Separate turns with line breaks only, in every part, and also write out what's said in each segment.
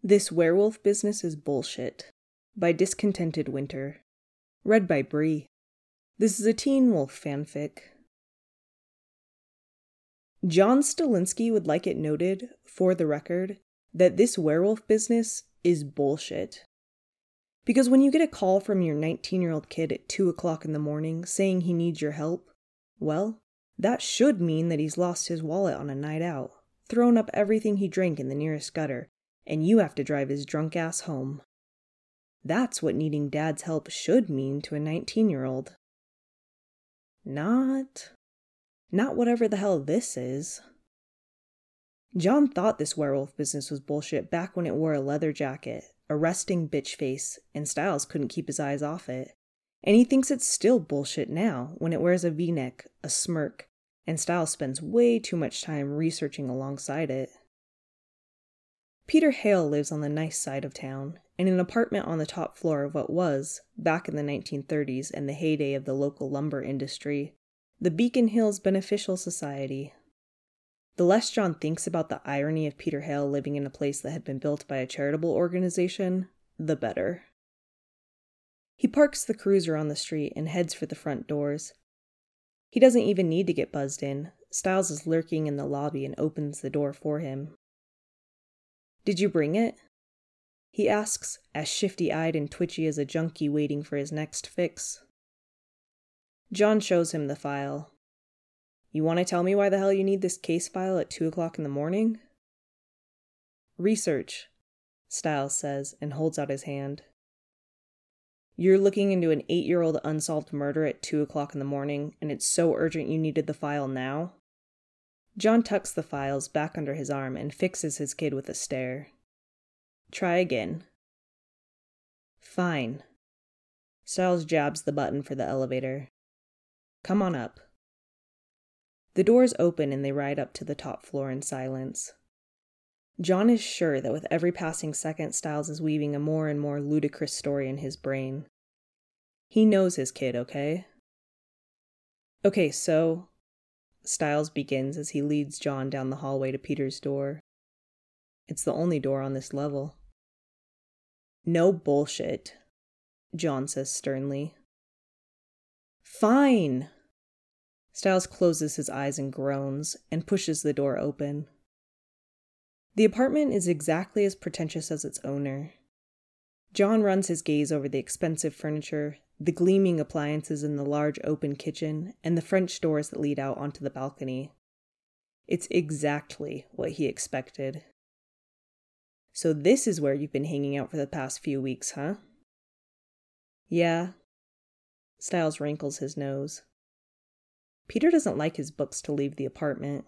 This Werewolf Business is Bullshit by Discontented Winter. Read by Bree. This is a Teen Wolf fanfic. John Stilinski would like it noted, for the record, that this werewolf business is bullshit. Because when you get a call from your 19-year-old kid at 2 o'clock in the morning saying he needs your help, well, that should mean that he's lost his wallet on a night out, thrown up everything he drank in the nearest gutter, and you have to drive his drunk ass home. That's what needing dad's help should mean to a 19-year-old. Not whatever the hell this is. John thought this werewolf business was bullshit back when it wore a leather jacket, a resting bitch face, and Styles couldn't keep his eyes off it. And he thinks it's still bullshit now when it wears a v-neck, a smirk, and Styles spends way too much time researching alongside it. Peter Hale lives on the nice side of town, in an apartment on the top floor of what was, back in the 1930s and the heyday of the local lumber industry, the Beacon Hills Beneficial Society. The less John thinks about the irony of Peter Hale living in a place that had been built by a charitable organization, the better. He parks the cruiser on the street and heads for the front doors. He doesn't even need to get buzzed in. Styles is lurking in the lobby and opens the door for him. "Did you bring it?" he asks, as shifty-eyed and twitchy as a junkie waiting for his next fix. John shows him the file. "You want to tell me why the hell you need this case file at 2 o'clock in the morning?" "Research," Styles says, and holds out his hand. "You're looking into an 8-year-old unsolved murder at 2 o'clock in the morning, and it's so urgent you needed the file now?" John tucks the files back under his arm and fixes his kid with a stare. "Try again." "Fine." Styles jabs the button for the elevator. "Come on up." The doors open and they ride up to the top floor in silence. John is sure that with every passing second, Styles is weaving a more and more ludicrous story in his brain. He knows his kid, okay? "Okay, so..." Styles begins as he leads John down the hallway to Peter's door. It's the only door on this level. "No bullshit," John says sternly. "Fine!" Styles closes his eyes and groans, and pushes the door open. The apartment is exactly as pretentious as its owner. John runs his gaze over the expensive furniture, the gleaming appliances in the large open kitchen, and the French doors that lead out onto the balcony. It's exactly what he expected. "So this is where you've been hanging out for the past few weeks, huh?" "Yeah." Styles wrinkles his nose. Peter doesn't like his books to leave the apartment.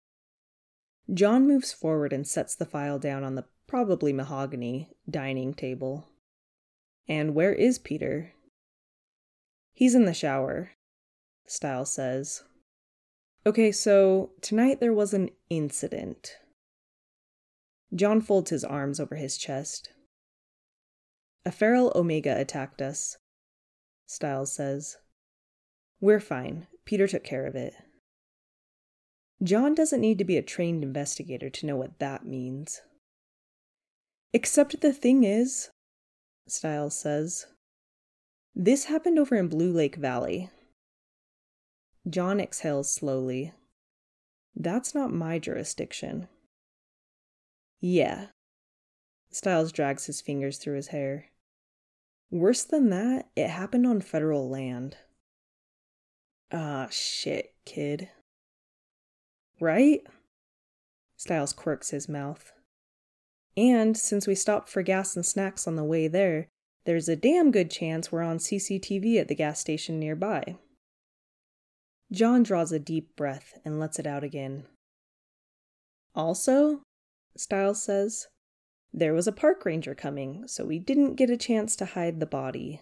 John moves forward and sets the file down on the probably mahogany dining table. "And where is Peter?" "He's in the shower," Styles says. "Okay, so tonight there was an incident." John folds his arms over his chest. "A feral omega attacked us," Styles says. "We're fine. Peter took care of it." John doesn't need to be a trained investigator to know what that means. "Except the thing is," Styles says, "this happened over in Blue Lake Valley." John exhales slowly. "That's not my jurisdiction." "Yeah." Styles drags his fingers through his hair. "Worse than that, it happened on federal land." "Ah, shit, kid." "Right?" Styles quirks his mouth. "And since we stopped for gas and snacks on the way there, there's a damn good chance we're on CCTV at the gas station nearby." John draws a deep breath and lets it out again. "Also," Styles says, "there was a park ranger coming, so we didn't get a chance to hide the body."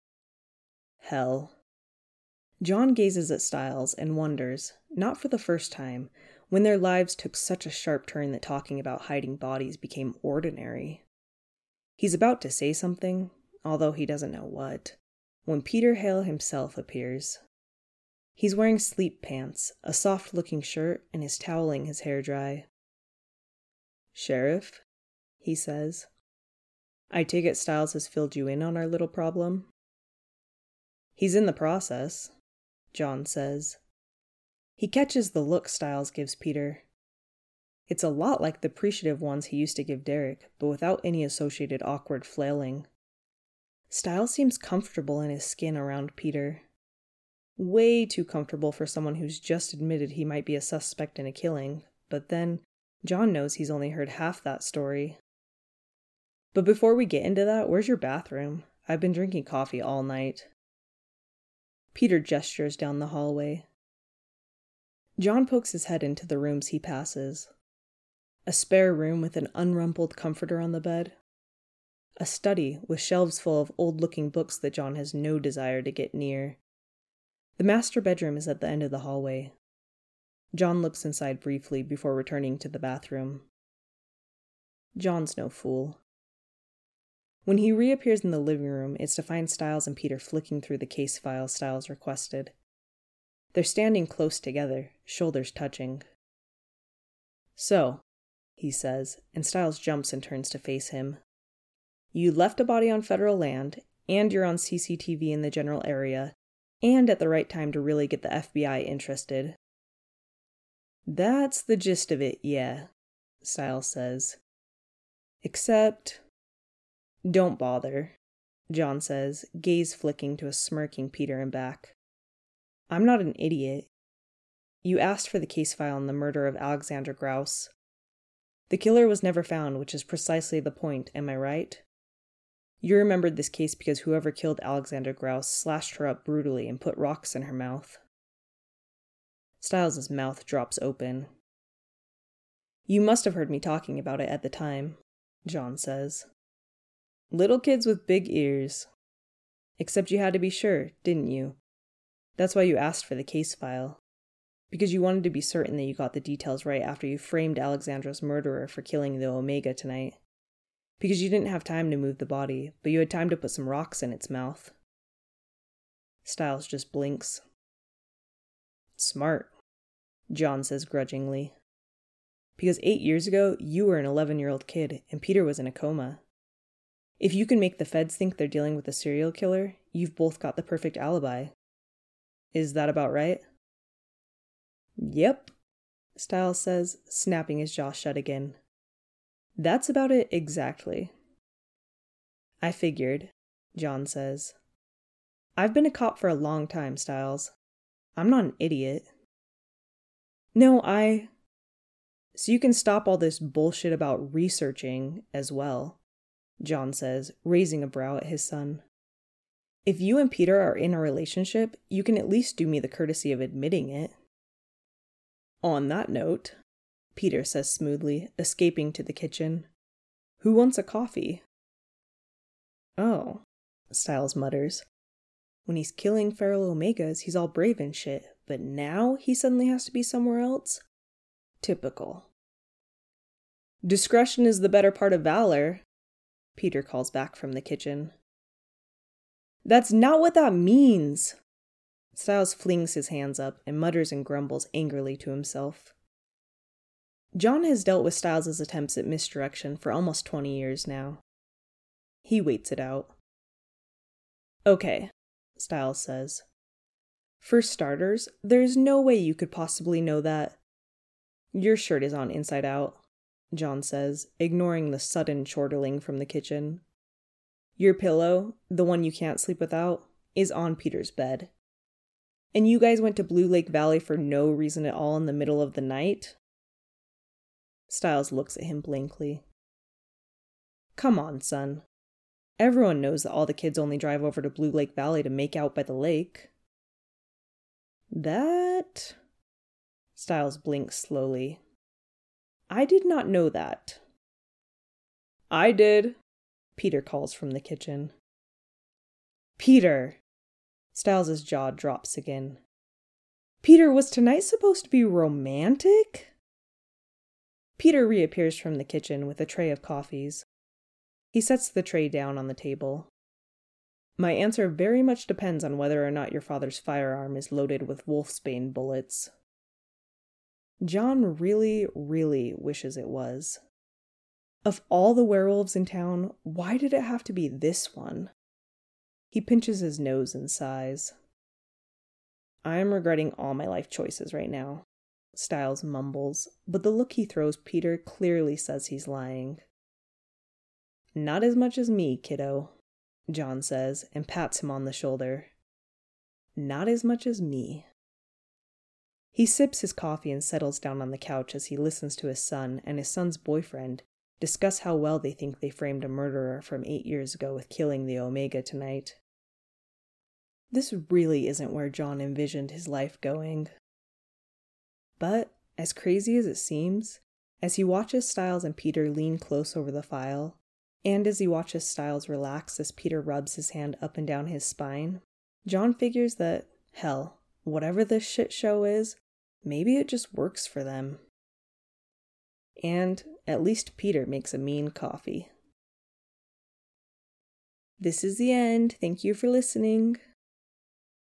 Hell. John gazes at Styles and wonders, not for the first time, when their lives took such a sharp turn that talking about hiding bodies became ordinary. He's about to say something, although he doesn't know what, when Peter Hale himself appears. He's wearing sleep pants, a soft-looking shirt, and is toweling his hair dry. "Sheriff," he says, I take it Styles has filled you in on our little problem? He's in the process, John says. He catches the look Styles gives Peter. It's a lot like the appreciative ones he used to give Derek, but without any associated awkward flailing. Styles seems comfortable in his skin around Peter. Way too comfortable for someone who's just admitted he might be a suspect in a killing, but then John knows he's only heard half that story. But before we get into that, where's your bathroom? I've been drinking coffee all night. Peter gestures down the hallway. John pokes his head into the rooms he passes. A spare room with an unrumpled comforter on the bed. A study with shelves full of old-looking books that John has no desire to get near. The master bedroom is at the end of the hallway. John looks inside briefly before returning to the bathroom. John's no fool. When he reappears in the living room, it's to find Styles and Peter flicking through the case file Styles requested. They're standing close together, shoulders touching. So, he says, and Styles jumps and turns to face him. You left a body on federal land, and you're on CCTV in the general area, and at the right time to really get the FBI interested. That's the gist of it, yeah, Styles says. Except... Don't bother, John says, gaze flicking to a smirking Peter and back. I'm not an idiot. You asked for the case file on the murder of Alexandra Grouse. The killer was never found, which is precisely the point, am I right? You remembered this case because whoever killed Alexandra Grouse slashed her up brutally and put rocks in her mouth. Styles' mouth drops open. You must have heard me talking about it at the time, John says. Little kids with big ears. Except you had to be sure, didn't you? That's why you asked for the case file. Because you wanted to be certain that you got the details right after you framed Alexandra's murderer for killing the Omega tonight. Because you didn't have time to move the body, but you had time to put some rocks in its mouth. Styles just blinks. Smart, John says grudgingly. Because 8 years ago, you were an 11-year-old kid, and Peter was in a coma. If you can make the feds think they're dealing with a serial killer, you've both got the perfect alibi. Is that about right? Yep, Styles says, snapping his jaw shut again. That's about it exactly. I figured, John says. I've been a cop for a long time, Styles. I'm not an idiot. No, So you can stop all this bullshit about researching as well, John says, raising a brow at his son. If you and Peter are in a relationship, you can at least do me the courtesy of admitting it. On that note, Peter says smoothly, escaping to the kitchen. Who wants a coffee? Oh, Styles mutters. When he's killing feral Omegas, he's all brave and shit, but now he suddenly has to be somewhere else? Typical. Discretion is the better part of valor, Peter calls back from the kitchen. That's not what that means! Styles flings his hands up and mutters and grumbles angrily to himself. John has dealt with Styles' attempts at misdirection for almost 20 years now. He waits it out. Okay, Styles says. For starters, there's no way you could possibly know that. Your shirt is on inside out, John says, ignoring the sudden chortling from the kitchen. Your pillow, the one you can't sleep without, is on Peter's bed. And you guys went to Blue Lake Valley for no reason at all in the middle of the night? Styles looks at him blankly. Come on, son. Everyone knows that all the kids only drive over to Blue Lake Valley to make out by the lake. That... Styles blinks slowly. I did not know that. I did, Peter calls from the kitchen. Peter! Styles' jaw drops again. Peter, was tonight supposed to be romantic? Peter reappears from the kitchen with a tray of coffees. He sets the tray down on the table. My answer very much depends on whether or not your father's firearm is loaded with wolfsbane bullets. John really, really wishes it was. Of all the werewolves in town, why did it have to be this one? He pinches his nose and sighs. I am regretting all my life choices right now, Styles mumbles, but the look he throws Peter clearly says he's lying. Not as much as me, kiddo, John says and pats him on the shoulder. Not as much as me. He sips his coffee and settles down on the couch as he listens to his son and his son's boyfriend discuss how well they think they framed a murderer from 8 years ago with killing the Omega tonight. This really isn't where John envisioned his life going. But, as crazy as it seems, as he watches Styles and Peter lean close over the file, and as he watches Styles relax as Peter rubs his hand up and down his spine, John figures that, hell, whatever this shit show is, maybe it just works for them. And at least Peter makes a mean coffee. This is the end. Thank you for listening.